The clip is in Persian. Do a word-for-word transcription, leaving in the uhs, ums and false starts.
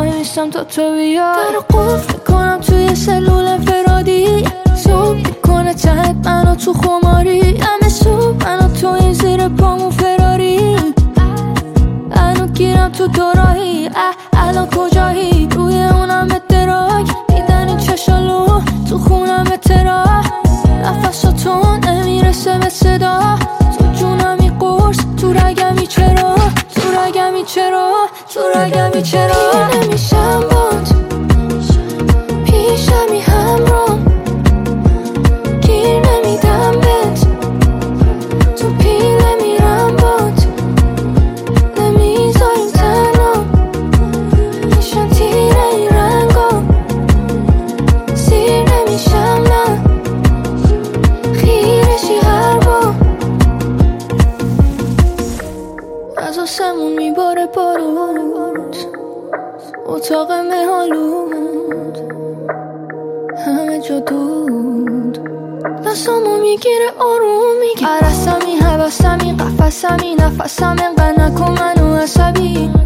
وای میستم تا تو بیا. در قفل میکنم توی سلول انفرادی، صبح میکنه تحت منو تو خماری. همه صبح منو تو این زیر پامون فراری. الان گیرم تو دوراهی، اه الان کجایی؟ روی اونم اتراک میدن این چشالو تو خونم اتراک. نفساتون نمیرسه به صدا، تو جونمی قرص تو رگمی چرا، تو رگمی چرا، تو رگمی چرا. پیر نمیشم بات پیشمی همرام، گیر نمیدم بهت تو پیله میرم بات. نمیذاریم تنها نشان تیره این رنگا، سیر نمیشم نه خیرشی هر با. از آسمون میباره بارود، اتاق مهالود همه جا دود. دستامو میگیره آروم میگه عرصمی حوثمی قفصمی نفسم انقدر نکن منو عصبی.